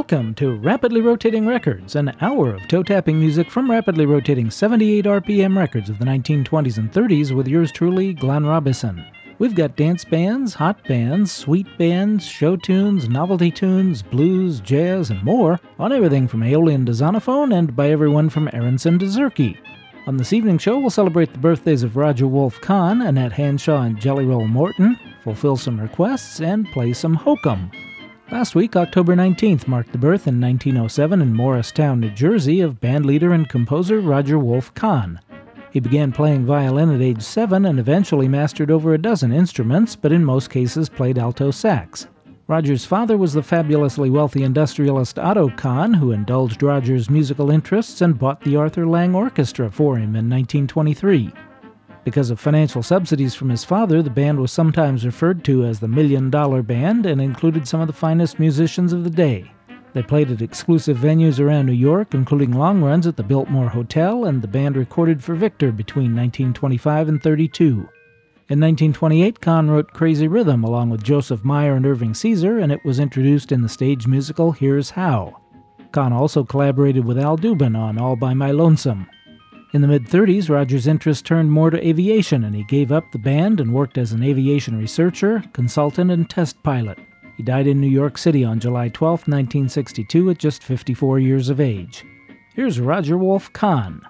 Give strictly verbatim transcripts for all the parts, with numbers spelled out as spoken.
Welcome to Rapidly Rotating Records, an hour of toe-tapping music from rapidly rotating seventy-eight R P M records of the nineteen twenties and thirties with yours truly, Glenn Robison. We've got dance bands, hot bands, sweet bands, show tunes, novelty tunes, blues, jazz, and more on everything from Aeolian to Zonophone and by everyone from Aronson to Zurke. On this evening's show, we'll celebrate the birthdays of Roger Wolf Kahn, Annette Hanshaw, and Jelly Roll Morton, fulfill some requests, and play some hokum. Last week, October nineteenth, marked the birth in nineteen oh seven in Morristown, New Jersey, of bandleader and composer Roger Wolf Kahn. He began playing violin at age seven and eventually mastered over a dozen instruments, but in most cases played alto sax. Roger's father was the fabulously wealthy industrialist Otto Kahn, who indulged Roger's musical interests and bought the Arthur Lang Orchestra for him in nineteen twenty-three. Because of financial subsidies from his father, the band was sometimes referred to as the Million Dollar Band and included some of the finest musicians of the day. They played at exclusive venues around New York, including long runs at the Biltmore Hotel, and the band recorded for Victor between nineteen twenty-five and thirty-two. In nineteen twenty-eight, Kahn wrote Crazy Rhythm along with Joseph Meyer and Irving Caesar, and it was introduced in the stage musical Here's How. Kahn also collaborated with Al Dubin on All by My Lonesome. In the mid-thirties, Roger's interest turned more to aviation, and he gave up the band and worked as an aviation researcher, consultant, and test pilot. He died in New York City on July twelfth, nineteen sixty-two, at just fifty-four years of age. Here's Roger Wolf Kahn.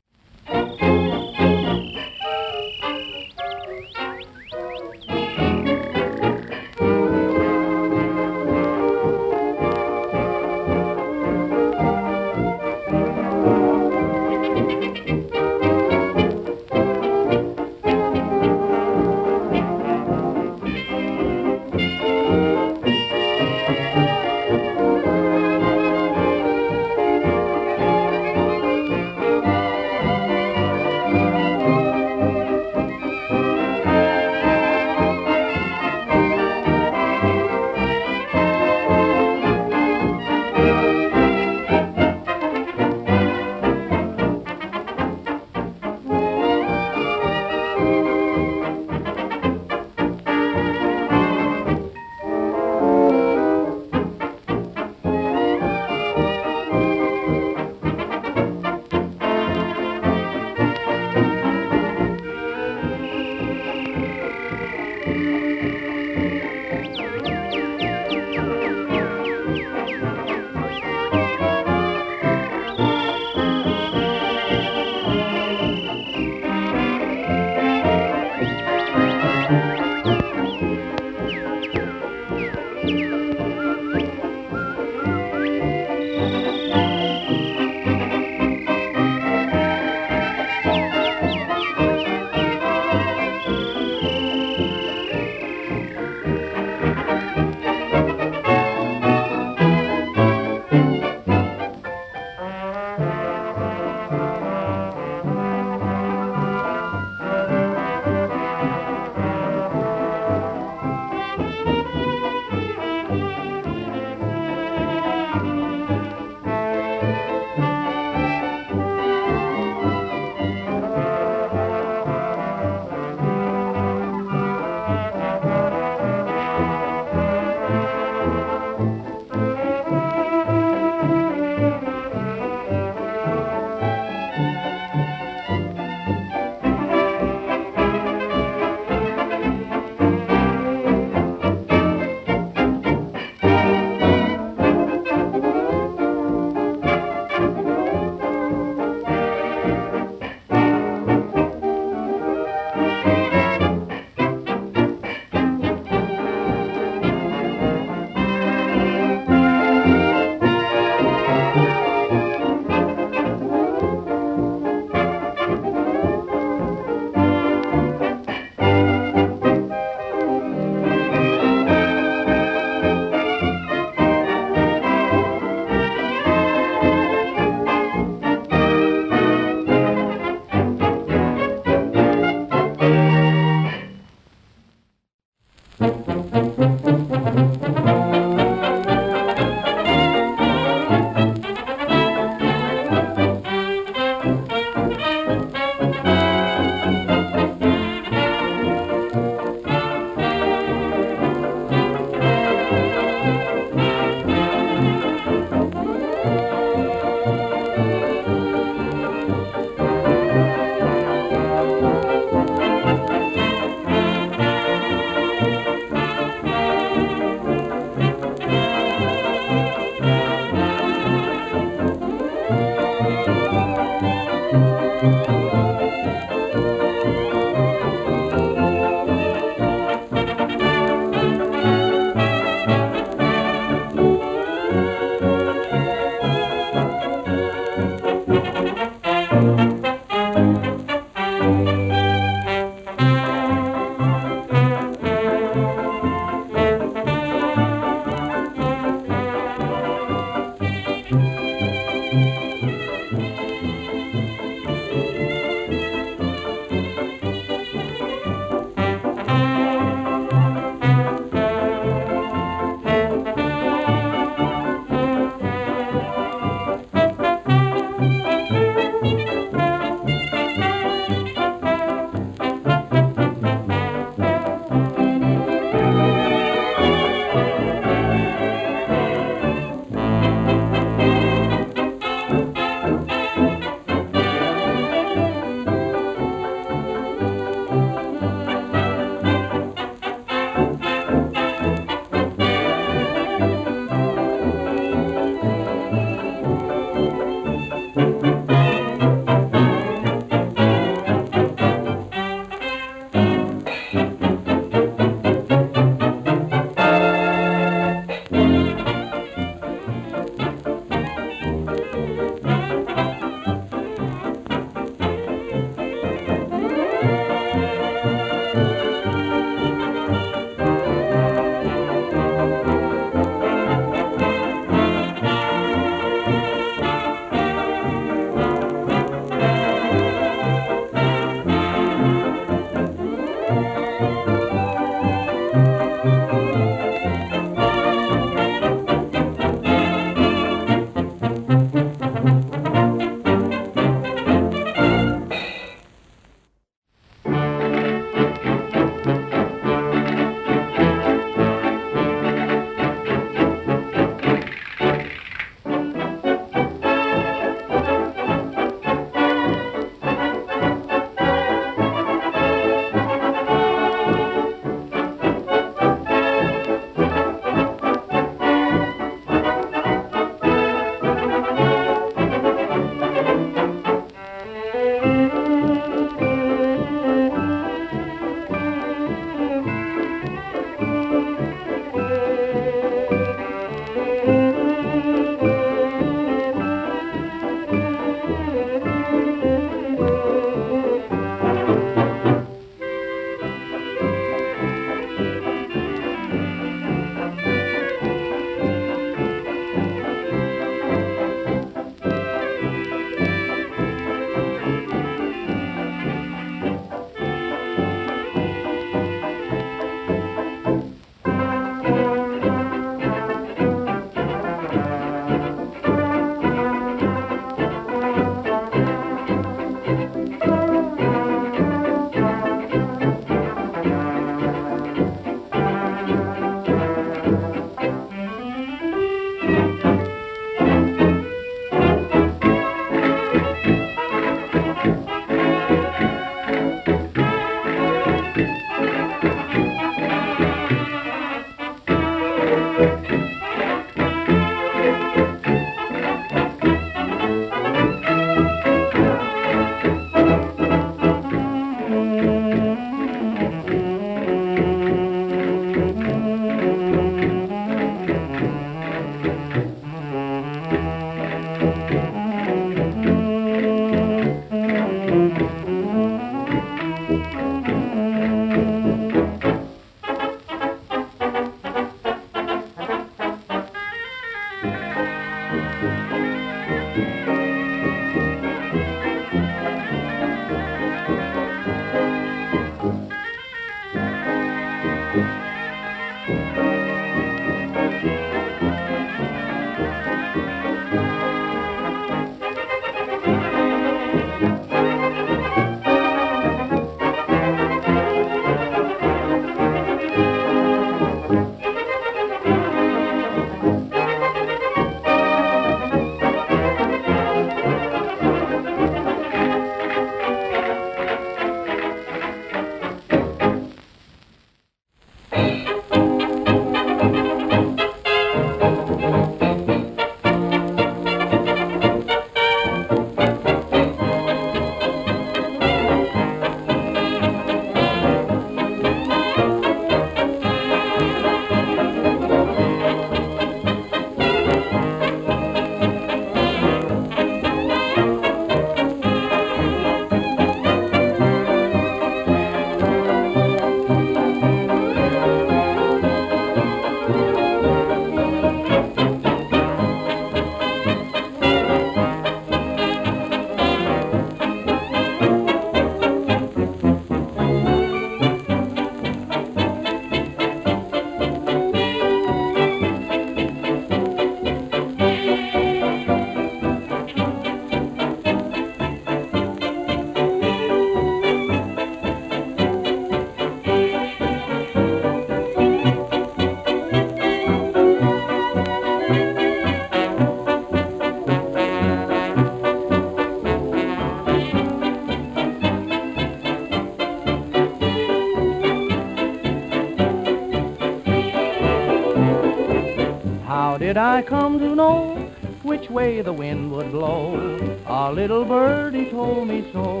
I come to know which way the wind would blow. A little birdie told me so.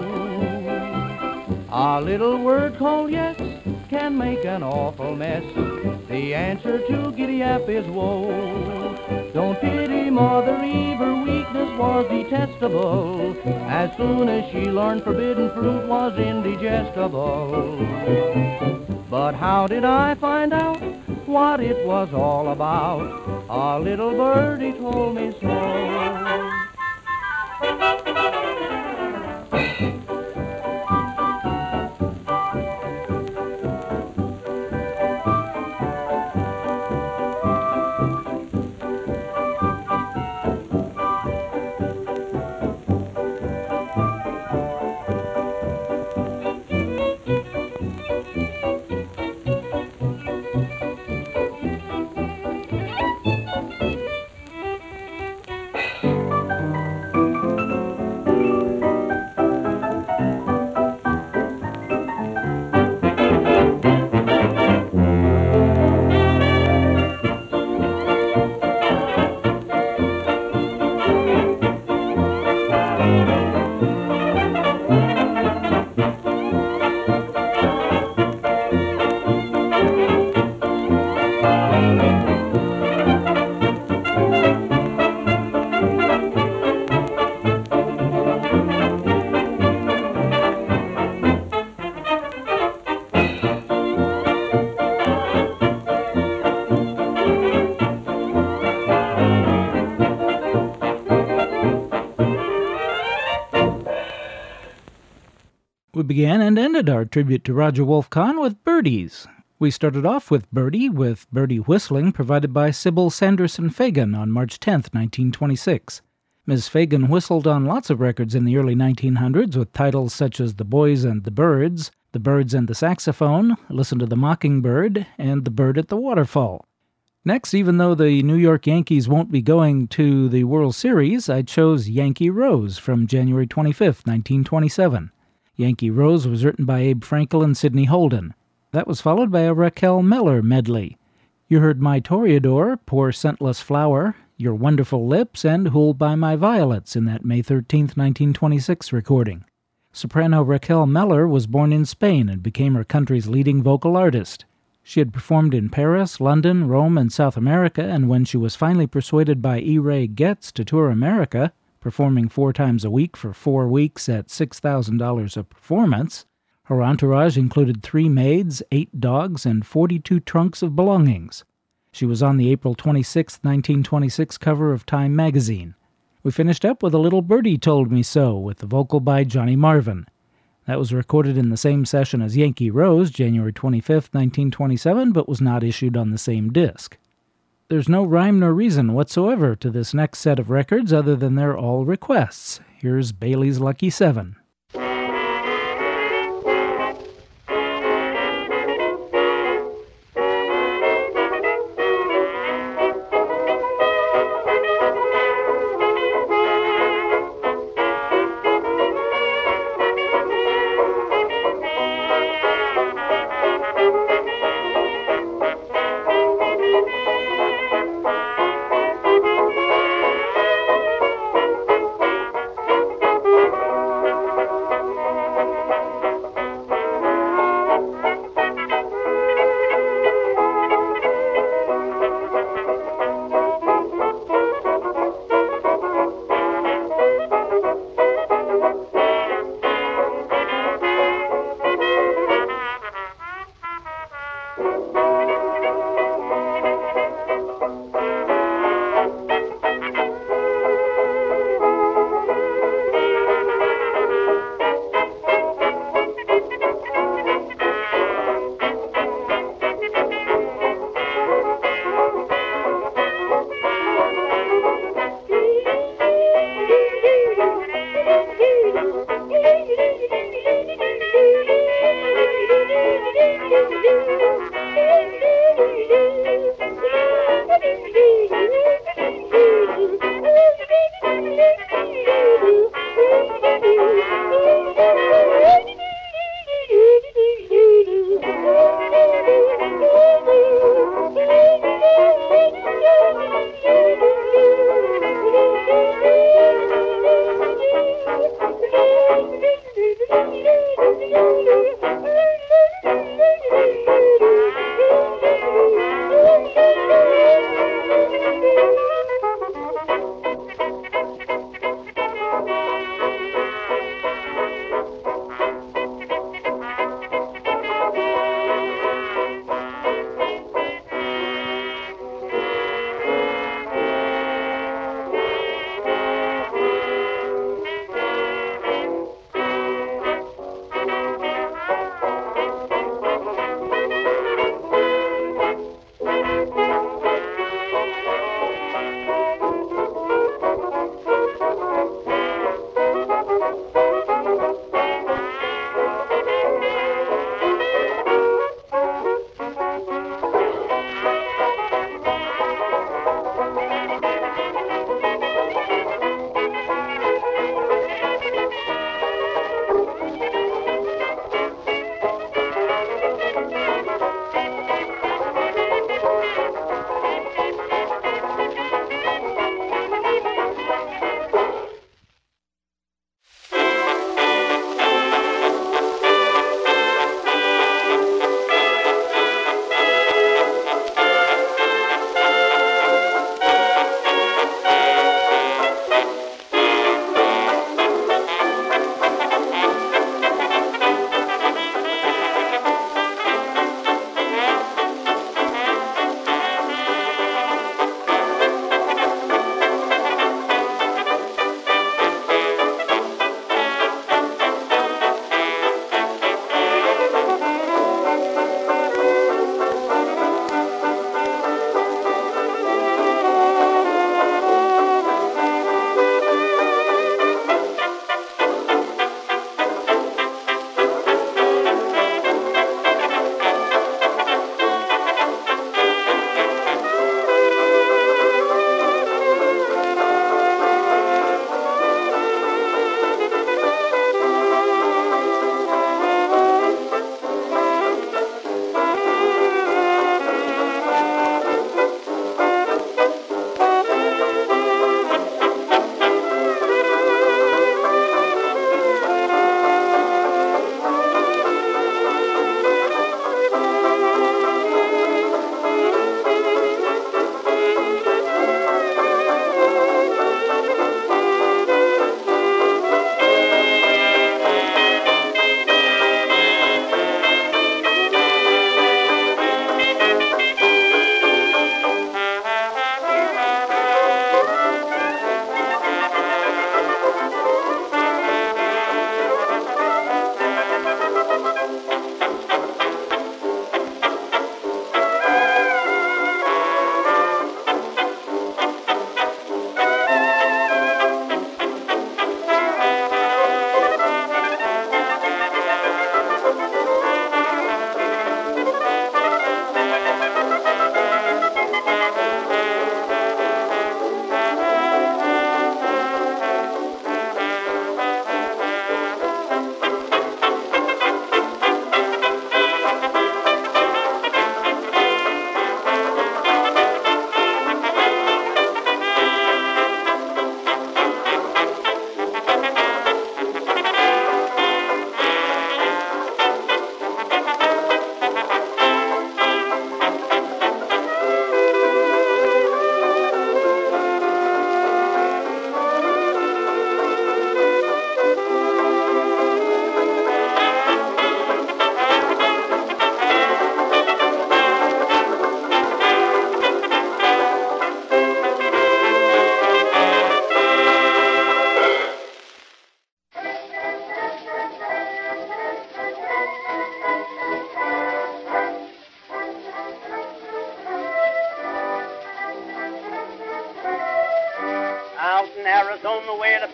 A little word called yes can make an awful mess. The answer to giddy-ap is woe. Don't pity Mother Eve, her weakness was detestable. As soon as she learned forbidden fruit was indigestible. But how did I find out what it was all about? A little birdie told me so. We began and ended our tribute to Roger Wolf Kahn with Birdies. We started off with Birdie, with Birdie Whistling, provided by Sybil Sanderson Fagan on March tenth, nineteen twenty-six. Miz Fagan whistled on lots of records in the early nineteen hundreds with titles such as The Boys and the Birds, The Birds and the Saxophone, Listen to the Mockingbird, and The Bird at the Waterfall. Next, even though the New York Yankees won't be going to the World Series, I chose Yankee Rose from January twenty-fifth, nineteen twenty-seven. Yankee Rose was written by Abe Frankel and Sidney Holden. That was followed by a Raquel Meller medley. You heard My Toreador, Poor Scentless Flower, Your Wonderful Lips, and Who'll Buy My Violets in that May thirteenth, nineteen twenty-six recording. Soprano Raquel Meller was born in Spain and became her country's leading vocal artist. She had performed in Paris, London, Rome, and South America, and when she was finally persuaded by E. Ray Getz to tour America, performing four times a week for four weeks at six thousand dollars a performance, her entourage included three maids, eight dogs, and forty-two trunks of belongings. She was on the April twenty-sixth, nineteen twenty-six cover of Time magazine. We finished up with A Little Birdie Told Me So, with the vocal by Johnny Marvin. That was recorded in the same session as Yankee Rose, January twenty-fifth, nineteen twenty-seven, but was not issued on the same disc. There's no rhyme nor reason whatsoever to this next set of records other than they're all requests. Here's Bailey's Lucky Seven.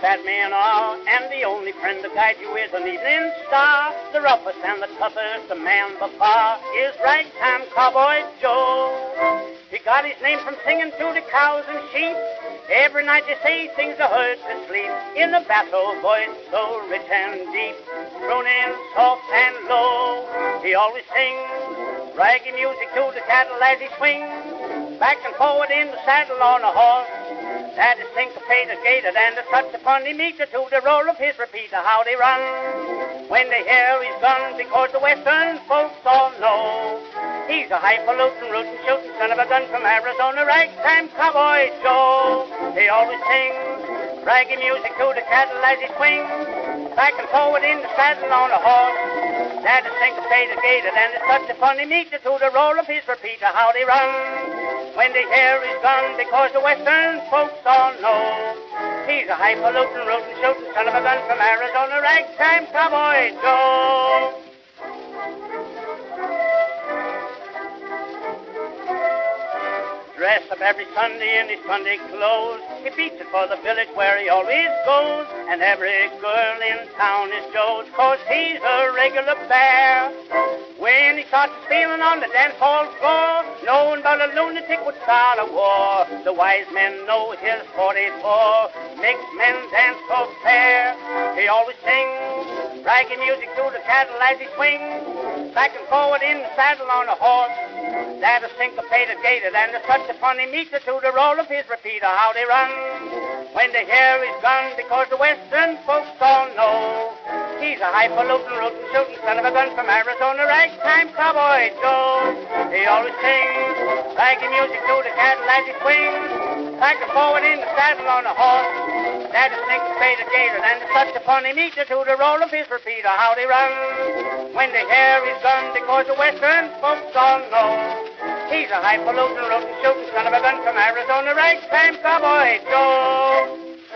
bad men are, and the only friend to guide you is an evening star. The roughest and the toughest, the man by far, is Ragtime Cowboy Joe. He got his name from singing to the cows and sheep. Every night they say he sings the herd to sleep in a basso voice so rich and deep, crooning soft and low. He always sings raggy music to the cattle as he swings back and forward in the saddle on a horse that is syncopated, gated, and a touch upon the meter to the roll of his repeater. How they run when they hear his gun, because the western folks all know he's a highfalutin, rootin', shootin' son of a gun from Arizona, Ragtime Cowboy Joe. He always sings raggy music to the cattle as he swings back and forward in the saddle on a horse that is syncopated, gated, and a touch upon the meter to the roll of his repeater. How they run when they hear his gun, because the western folks all know he's a highfalutin, rootin', shootin' son of a gun from Arizona, Ragtime Cowboy Joe. Dressed up every Sunday in his Sunday clothes, he beats it for the village where he always goes, and every girl in town is Joe's, 'cause he's a regular bear. When he starts feeling on the dance hall floor, no one but a lunatic would start a war. The wise men know his forty-four makes men dance so fair. He always sings raggy music to the cattle as he swings back and forward in the saddle on a horse that is syncopated, gated, and a touch upon the meter to the roll of his repeater. How they run when they hear his gun, because the western folks all know he's a highfalutin, rootin', shootin' son of a gun from Arizona, Ragtime Cowboy Joe. He always sings raggy music to the cattle as he swings back and forward in the saddle on a horse that is syncopated, gated, and a touch upon the meter to the roll of his repeater. How they run when they hear his gun, because the western folks all know he's a highfalutin, rootin', shootin' son of a gun from Arizona, Ragtime Cowboy Joe.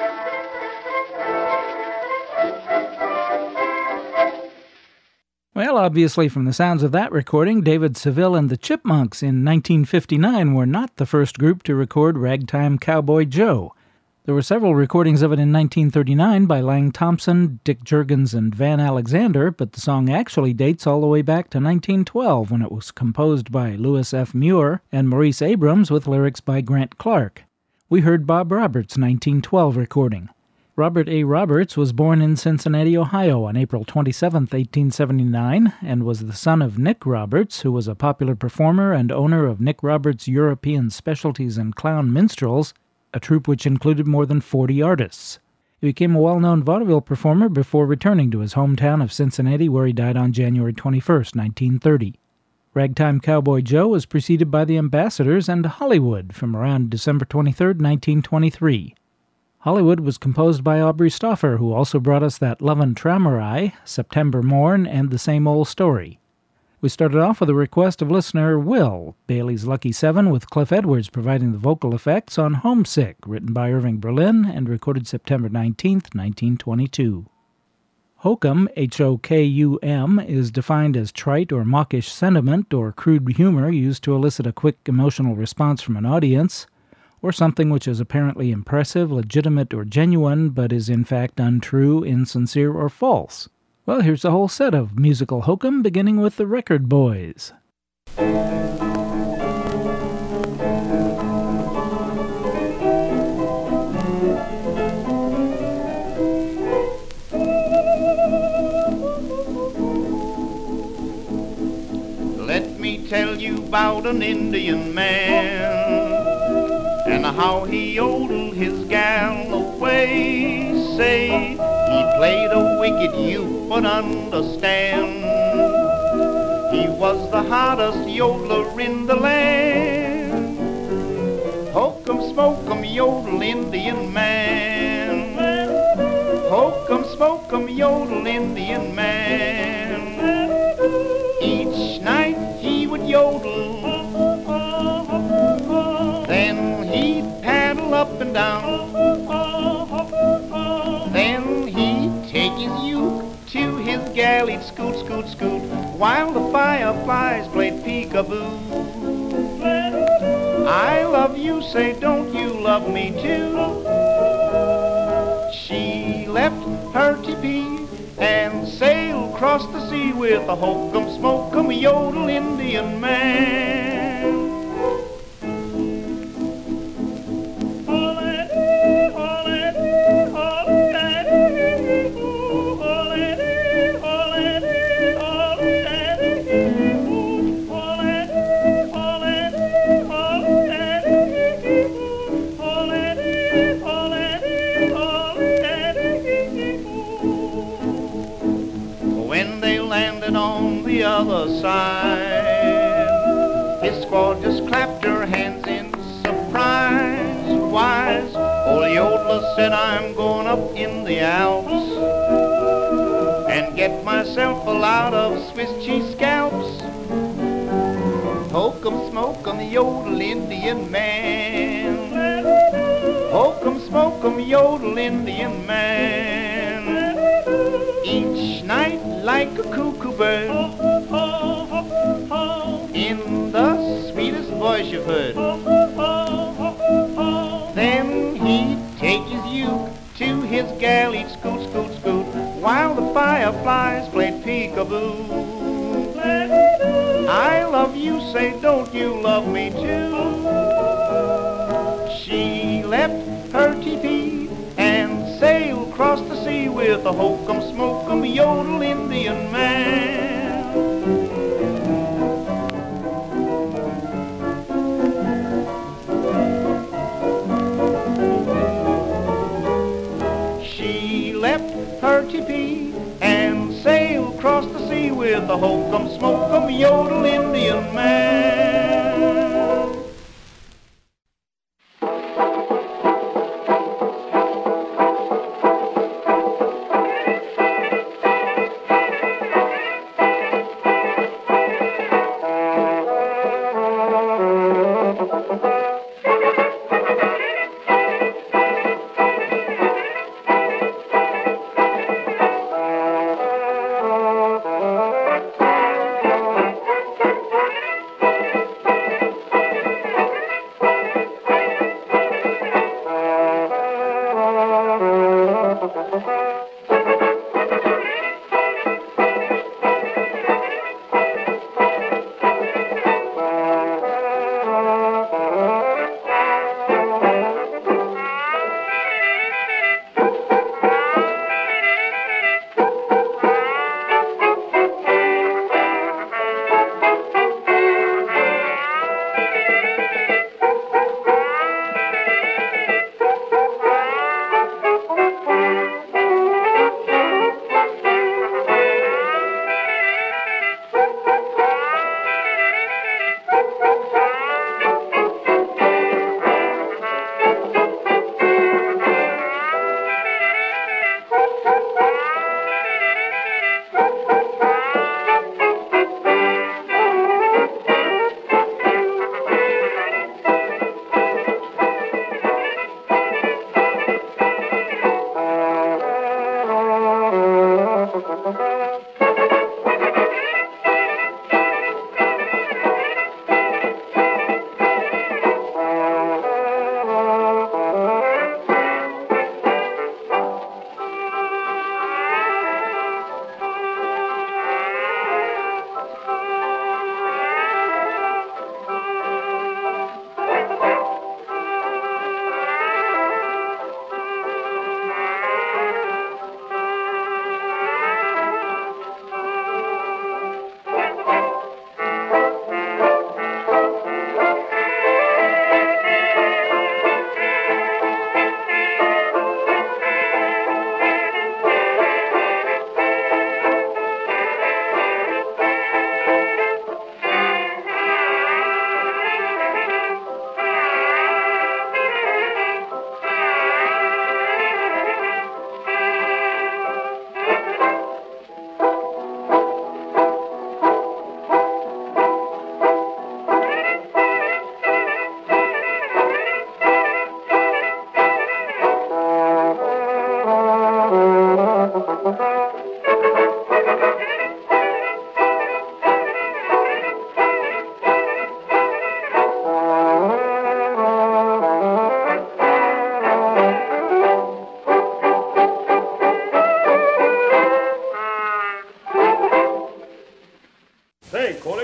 Well, obviously from the sounds of that recording, David Seville and the Chipmunks in nineteen fifty-nine were not the first group to record Ragtime Cowboy Joe. There were several recordings of it in nineteen thirty-nine by Lang Thompson, Dick Juergens, and Van Alexander, but the song actually dates all the way back to nineteen twelve when it was composed by Louis F. Muir and Maurice Abrams with lyrics by Grant Clark. We heard Bob Roberts' nineteen twelve recording. Robert A. Roberts was born in Cincinnati, Ohio on April twenty-seventh, eighteen seventy-nine, and was the son of Nick Roberts, who was a popular performer and owner of Nick Roberts European Specialties and Clown Minstrels, a troupe which included more than forty artists. He became a well-known vaudeville performer before returning to his hometown of Cincinnati, where he died on January twenty-first, nineteen thirty. Ragtime Cowboy Joe was preceded by the Ambassadors and Hollywood from around December twenty-third, nineteen twenty-three. Hollywood was composed by Aubrey Stauffer, who also brought us that Lovin' Tramorai, September Morn, and The Same Old Story. We started off with a request of listener Will, Bailey's Lucky Seven, with Cliff Edwards providing the vocal effects on Homesick, written by Irving Berlin and recorded September nineteenth, nineteen twenty-two. Hokum, H O K U M, is defined as trite or mawkish sentiment or crude humor used to elicit a quick emotional response from an audience, or something which is apparently impressive, legitimate, or genuine, but is in fact untrue, insincere, or false. Well, here's a whole set of musical hokum, beginning with the Record Boys. Let me tell you about an Indian man, and how he yodeled his gal away. Say, he played a wicked you but understand, he was the hottest yodeler in the land. Hokum smokum yodel Indian man, hokum smokum yodel Indian man. Each night he would yodel, then he'd paddle up and down, then he'd take his uke to his gal, he'd scoot, scoot, scoot, while the fireflies played peekaboo. I love you, say don't you love me too? She left her teepee and sailed across the sea with a hokum smokum yodel Indian man. On the other side, his squaw just clapped her hands in surprise. Wise old yodeler said, I'm going up in the Alps and get myself a lot of Swiss cheese scalps. Hokum smokum yodel Indian man, hokum smokum yodel Indian man. Each night like a cuckoo bird, in the sweetest voice you've heard. Then he'd take his uke to his gal, he'd scoot, scoot, scoot, while the fireflies played peekaboo. I love you, say, don't you love me too? She left her teepee and sailed across the sea with a hokum smokum yodel Indian man. She left her teepee and sailed across the sea with a hokum smokum yodel Indian man.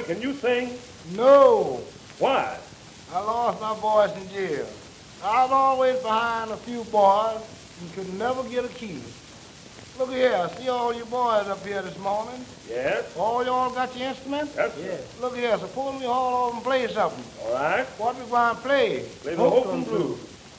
can you sing? No. Why? I lost my voice in jail. I was always behind a few boys and could never get a key. Look here, I see all you boys up here this morning. Yes? All y'all got your instruments? Yes, sir. Look here, suppose we all of them play something. All right. What we going to play? Play the Hokum Blues.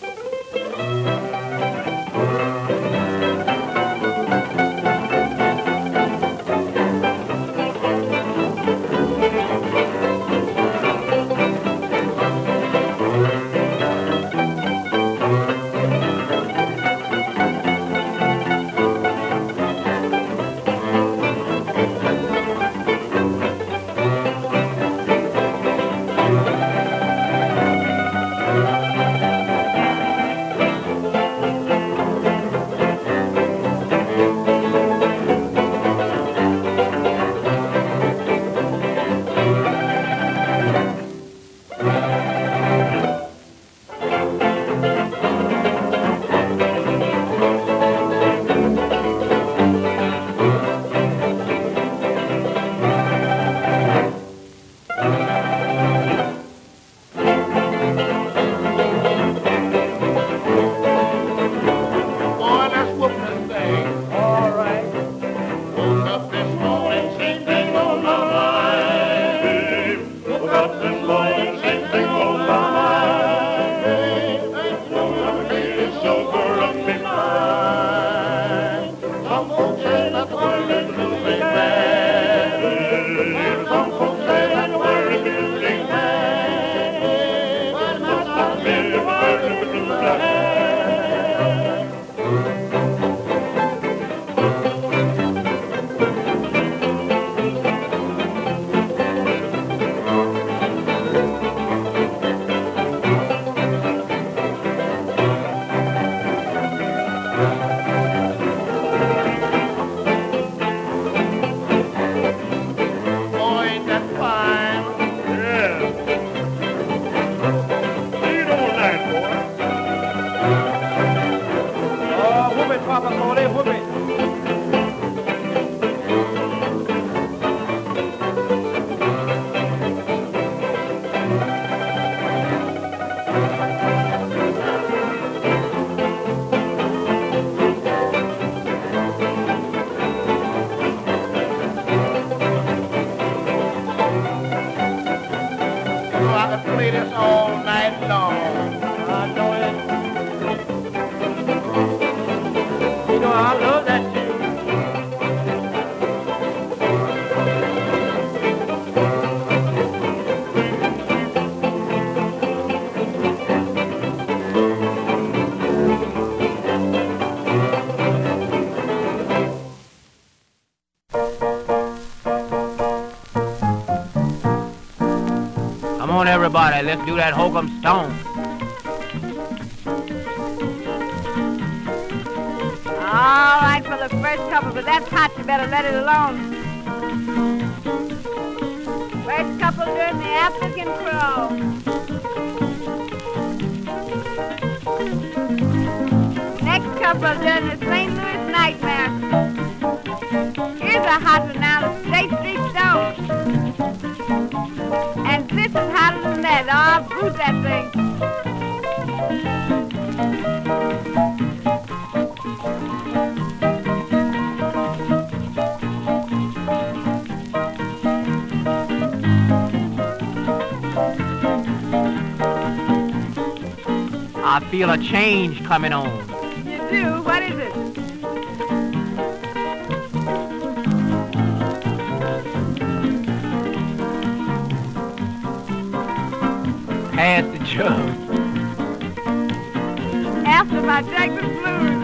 Everybody, let's do that Hokum Stone. All right, for the first couple, but that's hot, you better let it alone. First couple doing the African Crow. Next couple doing the Saint Louis Nightmare. Here's a hot one now, the State Street Stone. And this is hotter than that. Oh, I'll boot that thing. I feel a change coming on. You do? What is it? Pass the jug. After my Texas blues.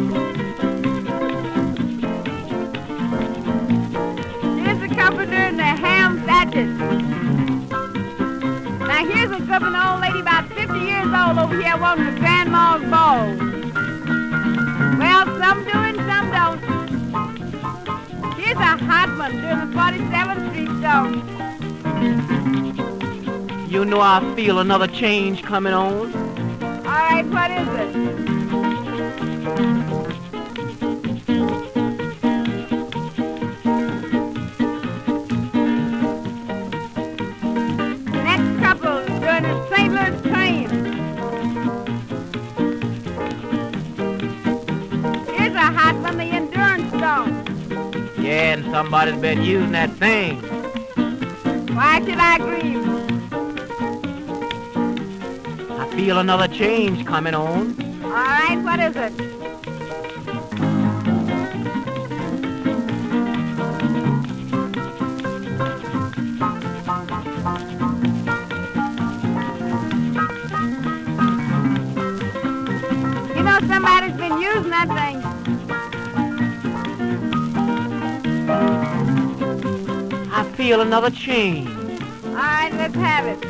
Here's a couple doing the ham thatches. Now here's a good one, old lady about fifty years old over here wanting the grandma's ball. Well, some do and some don't. Here's a hot one doing the forty-seventh Street Stone. You know I feel another change coming on. All right, what is it? Yeah, and somebody's been using that thing. Why should I grieve? I feel another change coming on. All right, what is it? You know somebody's been using that thing. I feel another change. All right, let's have it.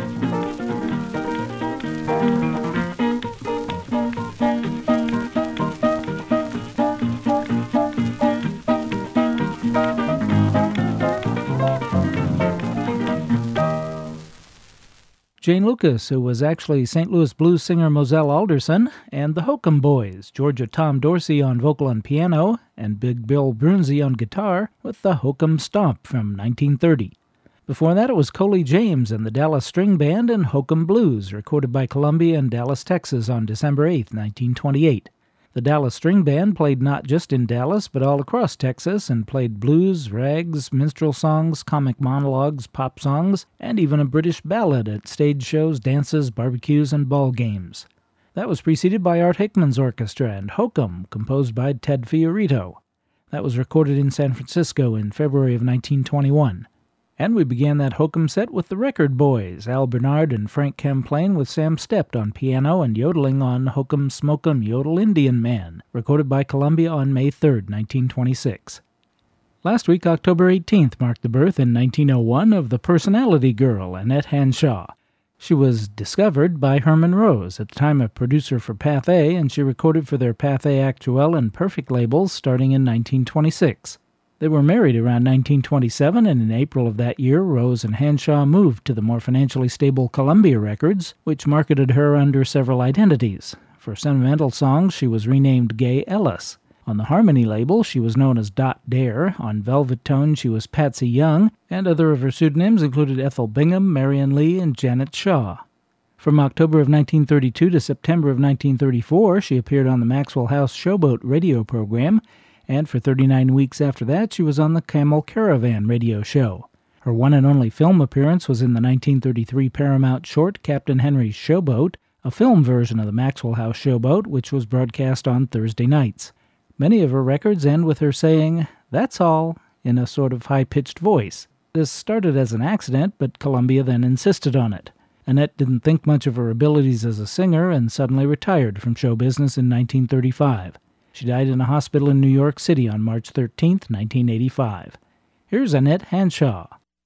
Jane Lucas, who was actually Saint Louis blues singer Moselle Alderson, and the Hokum Boys, Georgia Tom Dorsey on vocal and piano, and Big Bill Brunzi on guitar, with the Hokum Stomp from nineteen thirty. Before that, it was Coley James and the Dallas String Band and Hokum Blues, recorded by Columbia in Dallas, Texas on December eighth, nineteen twenty-eight. The Dallas String Band played not just in Dallas, but all across Texas, and played blues, rags, minstrel songs, comic monologues, pop songs, and even a British ballad at stage shows, dances, barbecues, and ball games. That was preceded by Art Hickman's orchestra and Hokum, composed by Ted Fiorito. That was recorded in San Francisco in February of nineteen twenty-one. And we began that Hokum set with the Record Boys, Al Bernard and Frank Kemplain with Sam Stept on piano and yodeling on Hokum Smokum Yodel Indian Man, recorded by Columbia on May third, nineteen twenty-six. Last week, October eighteenth, marked the birth in nineteen oh one of the personality girl, Annette Hanshaw. She was discovered by Herman Rose, at the time a producer for Pathé, and she recorded for their Pathé Actuel and Perfect labels starting in nineteen twenty-six. They were married around nineteen twenty-seven, and in April of that year, Rose and Hanshaw moved to the more financially stable Columbia Records, which marketed her under several identities. For sentimental songs, she was renamed Gay Ellis. On the Harmony label, she was known as Dot Dare. On Velvet Tone, she was Patsy Young, and other of her pseudonyms included Ethel Bingham, Marion Lee, and Janet Shaw. From October of nineteen thirty-two to September of nineteen thirty-four, she appeared on the Maxwell House Showboat radio program, and for thirty-nine weeks after that, she was on the Camel Caravan radio show. Her one and only film appearance was in the nineteen thirty-three Paramount short Captain Henry's Showboat, a film version of the Maxwell House Showboat, which was broadcast on Thursday nights. Many of her records end with her saying, "That's all," in a sort of high-pitched voice. This started as an accident, but Columbia then insisted on it. Annette didn't think much of her abilities as a singer and suddenly retired from show business in nineteen thirty-five. She died in a hospital in New York City on March thirteenth, nineteen eighty-five. Here's Annette Hanshaw.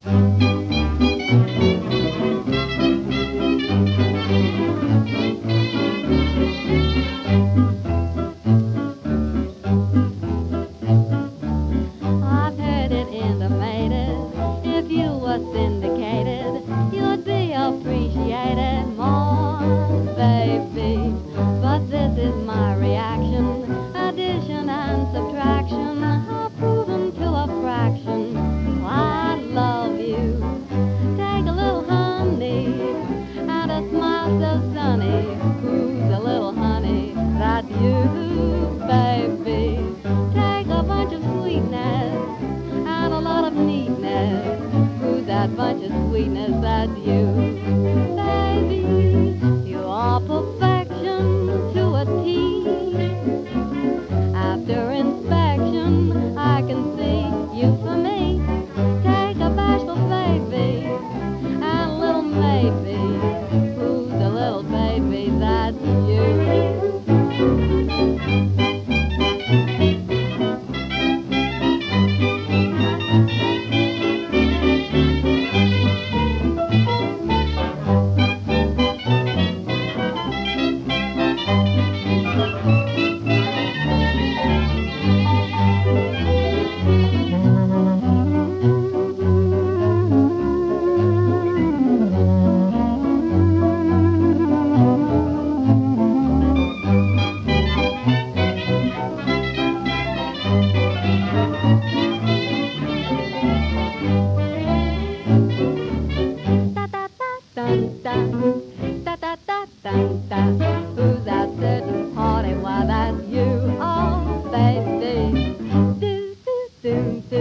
I've heard it intimated, if you were syndicated, you'd be appreciated more, baby. But this is my reaction. Addition and subtraction have proven to a fraction. I love you. Take a little honey and a smile so sunny. Who's a little honey? That's you, baby. Take a bunch of sweetness and a lot of neatness. Who's that bunch of sweetness? That's you, baby. You are perfection to a T. After inspection, I can see you for me. Take a bashful baby and a little maybe. Who's a little baby? That's you. Doom,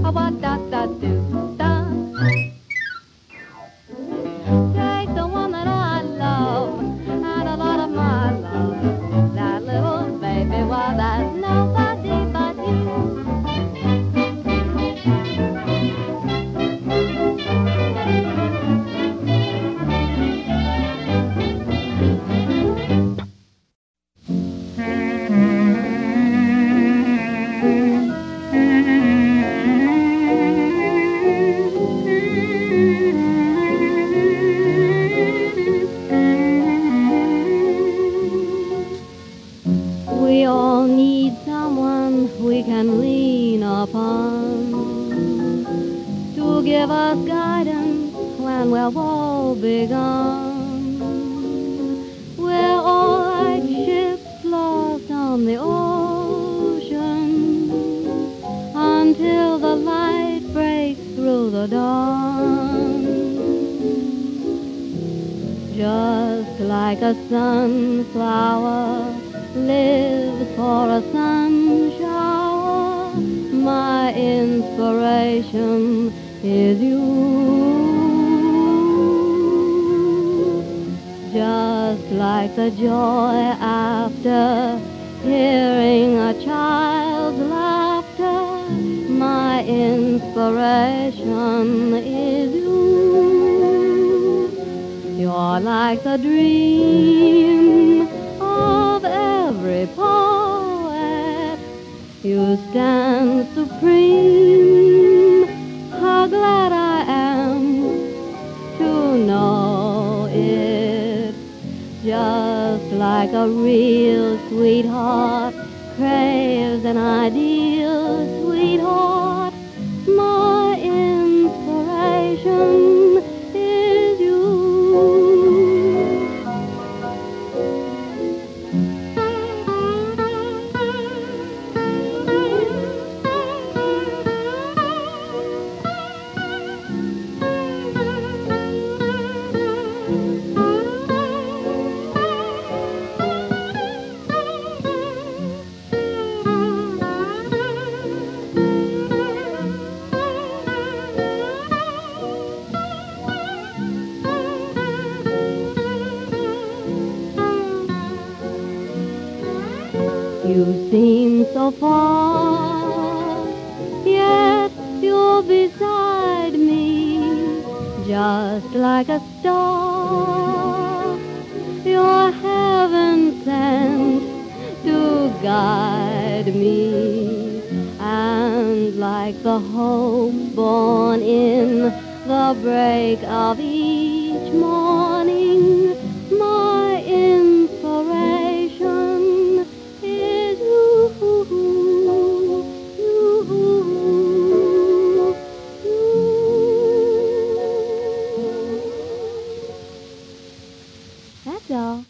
a wa da da do da. Take the one that I love and a lot of my love. That little baby, well, that's nobody but you. We all need someone we can lean upon to give us guidance when we're woe begone. We're all like ships lost on the ocean until the light breaks through the dawn. Just like a sunflower lives for a sun shower, my inspiration is you. Just like the joy after hearing a child's laughter, my inspiration is you. You're like the dream of every poet. You stand supreme. How glad I am to know it. Just like a real sweetheart craves an ideal sweetheart, my inspiration is you. You seem so far, yet you're beside me, just like a star. You're heaven sent to guide me, and like the hope born in the break of each morning, my inspiration is you, you, you. That's all.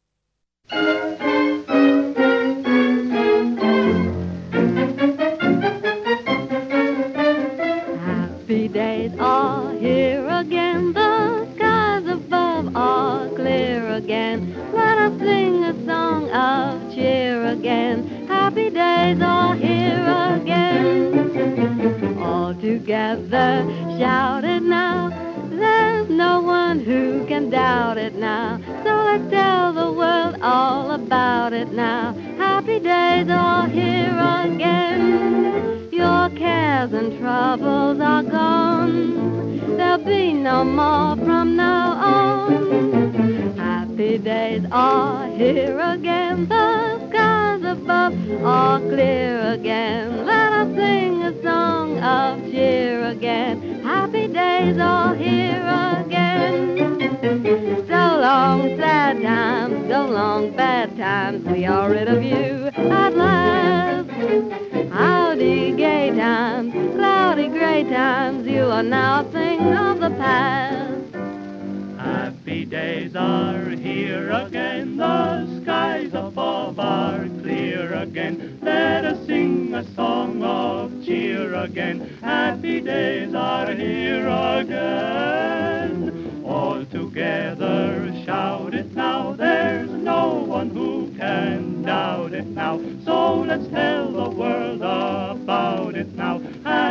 Happy days are here again, the skies above are clear again. Let us sing a song of cheer again. Happy days are here again. All together, shout it now. There's no one who can doubt it now. So let's tell the world all about it now. Happy days are here again. Your cares and troubles are gone. There'll be no more from now on. Happy days are here again. The skies above are clear again. Let us sing a song of cheer again. Happy days are here again. So long, sad times, so long, bad times. We are rid of you at last. Howdy, gay times, cloudy, gray times. You are now a thing of the past. Happy days are here again. The skies above are clear again. Let us sing a song of cheer again. Happy days are here again. All together shout it now. There's no one who can doubt it now. So let's tell the world about it now. Happy days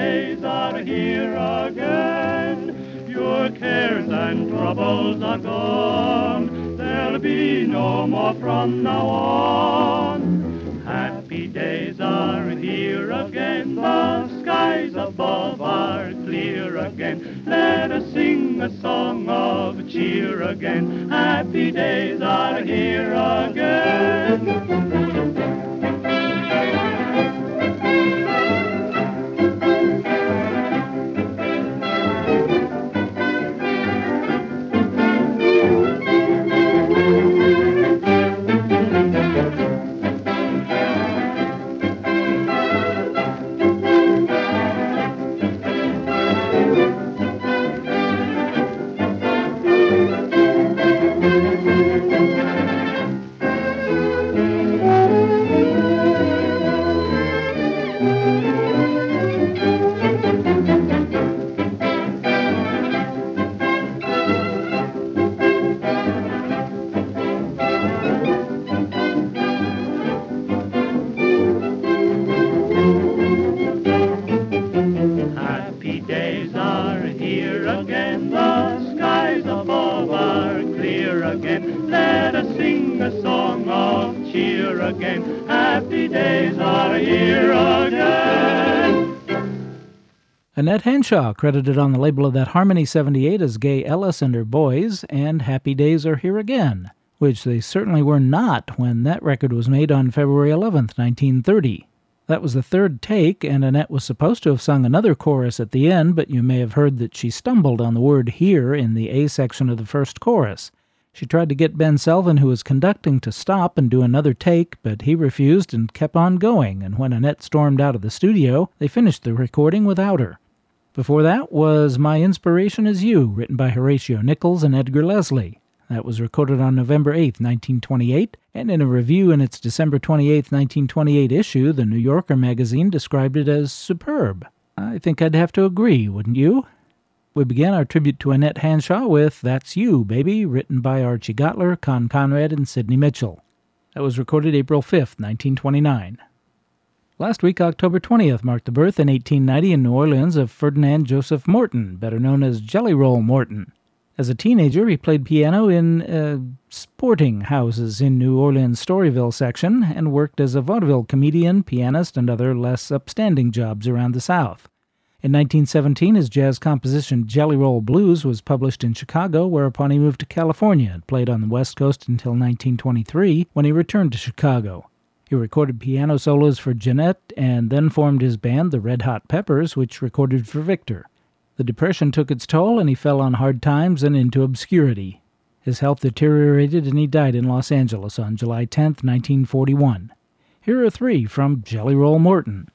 days are here again. Your cares and troubles are gone. There'll be no more from now on. Happy days are here again. The skies above are clear again. Let us sing a song of cheer again. Happy days are here again. Annette Henshaw, credited on the label of that Harmony seventy-eight as Gay Ellis and Her Boys, and Happy Days Are Here Again, which they certainly were not when that record was made on February eleventh, nineteen thirty. That was the third take, and Annette was supposed to have sung another chorus at the end, but you may have heard that she stumbled on the word here in the A section of the first chorus. She tried to get Ben Selvin, who was conducting, to stop and do another take, but he refused and kept on going, and when Annette stormed out of the studio, they finished the recording without her. Before that was My Inspiration Is You, written by Horatio Nichols and Edgar Leslie. That was recorded on November eighth, nineteen twenty-eight, and in a review in its December twenty-eighth, nineteen twenty-eight issue, the New Yorker magazine described it as superb. I think I'd have to agree, wouldn't you? We began our tribute to Annette Henshaw with That's You, Baby, written by Archie Gottler, Con Conrad, and Sidney Mitchell. That was recorded April fifth, nineteen twenty-nine. Last week, October twentieth, marked the birth in eighteen ninety in New Orleans of Ferdinand Joseph Morton, better known as Jelly Roll Morton. As a teenager, he played piano in uh, sporting houses in New Orleans' Storyville section and worked as a vaudeville comedian, pianist, and other less upstanding jobs around the South. In nineteen seventeen, his jazz composition Jelly Roll Blues was published in Chicago, whereupon he moved to California and played on the West Coast until nineteen twenty-three, when he returned to Chicago. He recorded piano solos for Jeanette and then formed his band, the Red Hot Peppers, which recorded for Victor. The Depression took its toll and he fell on hard times and into obscurity. His health deteriorated and he died in Los Angeles on July tenth, nineteen forty-one. Here are three from Jelly Roll Morton.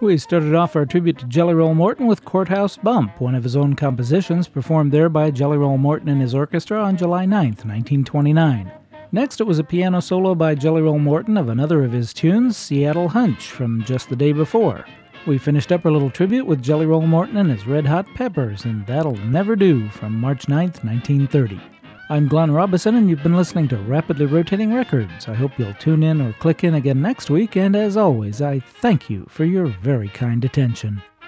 we started off our tribute to Jelly Roll Morton with Courthouse Bump, one of his own compositions performed there by Jelly Roll Morton and his orchestra on July ninth, nineteen twenty-nine. Next, it was a piano solo by Jelly Roll Morton of another of his tunes, Seattle Hunch, from just the day before. We finished up our little tribute with Jelly Roll Morton and his Red Hot Peppers, and That'll Never Do from March ninth, nineteen thirty. I'm Glenn Robison, and you've been listening to Rapidly Rotating Records. I hope you'll tune in or click in again next week, and as always, I thank you for your very kind attention.